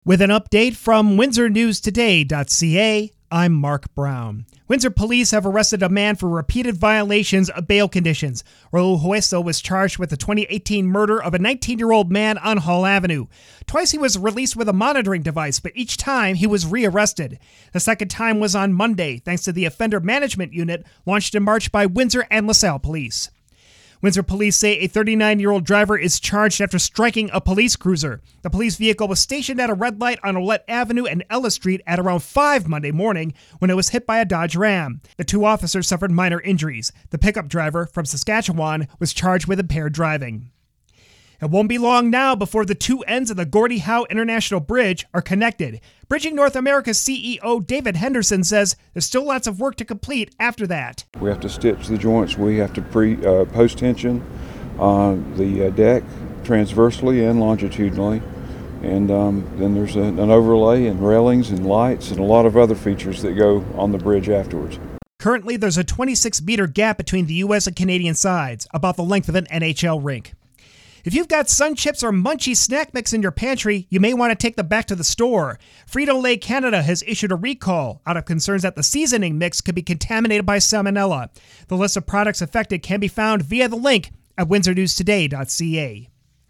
With an update from WindsorNewsToday.ca, I'm Mark Brown. Windsor police have arrested a man for repeated violations of bail conditions. Raul Hueso was charged with the 2018 murder of a 19-year-old man on Hall Avenue. Twice he was released with a monitoring device, but each time he was rearrested. The second time was on Monday, thanks to the Offender Management Unit launched in March by Windsor and LaSalle Police. Windsor police say a 39-year-old driver is charged after striking a police cruiser. The police vehicle was stationed at a red light on Olette Avenue and Ellis Street at around 5 Monday morning when it was hit by a Dodge Ram. The two officers suffered minor injuries. The pickup driver from Saskatchewan was charged with impaired driving. It won't be long now before the two ends of the Gordie Howe International Bridge are connected. Bridging North America's CEO David Henderson says there's still lots of work to complete after that. We have to stitch the joints. We have to post tension on the deck transversely and longitudinally. And then there's an overlay and railings and lights and a lot of other features that go on the bridge afterwards. Currently, there's a 26-meter gap between the U.S. and Canadian sides, about the length of an NHL rink. If you've got Sun Chips or Munchie snack mix in your pantry, you may want to take them back to the store. Frito-Lay Canada has issued a recall out of concerns that the seasoning mix could be contaminated by salmonella. The list of products affected can be found via the link at WindsorNewsToday.ca.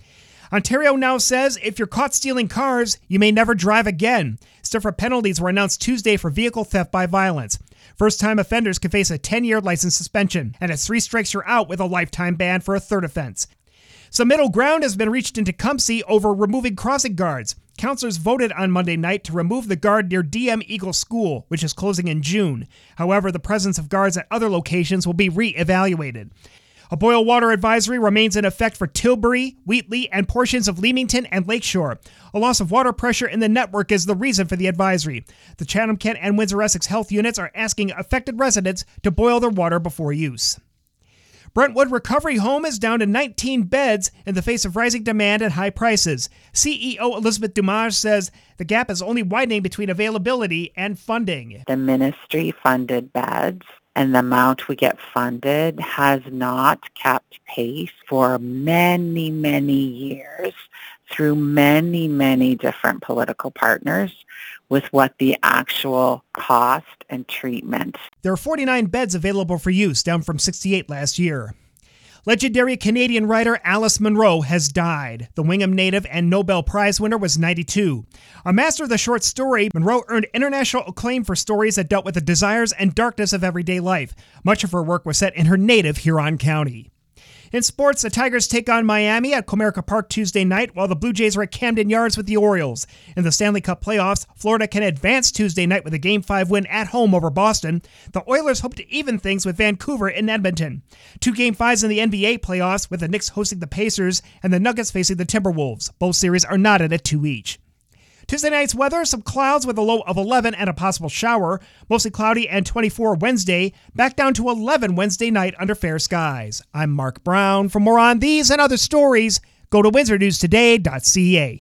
Ontario now says if you're caught stealing cars, you may never drive again. Stiffer penalties were announced Tuesday for vehicle theft by violence. First-time offenders can face a 10-year license suspension, and at 3 strikes you're out with a lifetime ban for a third offense. Some middle ground has been reached in Tecumseh over removing crossing guards. Councillors voted on Monday night to remove the guard near DM Eagle School, which is closing in June. However, the presence of guards at other locations will be re-evaluated. A boil water advisory remains in effect for Tilbury, Wheatley, and portions of Leamington and Lakeshore. A loss of water pressure in the network is the reason for the advisory. The Chatham-Kent and Windsor-Essex health units are asking affected residents to boil their water before use. Brentwood Recovery Home is down to 19 beds in the face of rising demand and high prices. CEO Elizabeth Dumas says the gap is only widening between availability and funding. The ministry funded beds and the amount we get funded has not kept pace for many, many years through many, many different political partners with what the actual cost and treatment. There are 49 beds available for use, down from 68 last year. Legendary Canadian writer Alice Munro has died. The Wingham native and Nobel Prize winner was 92. A master of the short story, Munro earned international acclaim for stories that dealt with the desires and darkness of everyday life. Much of her work was set in her native Huron County. In sports, the Tigers take on Miami at Comerica Park Tuesday night, while the Blue Jays are at Camden Yards with the Orioles. In the Stanley Cup playoffs, Florida can advance Tuesday night with a Game 5 win at home over Boston. The Oilers hope to even things with Vancouver in Edmonton. 2 Game 5s in the NBA playoffs, with the Knicks hosting the Pacers and the Nuggets facing the Timberwolves. Both series are knotted at 2 each. Tuesday night's weather, some clouds with a low of 11 and a possible shower. Mostly cloudy and 24 Wednesday. Back down to 11 Wednesday night under fair skies. I'm Mark Brown. For more on these and other stories, go to WindsorNewsToday.ca.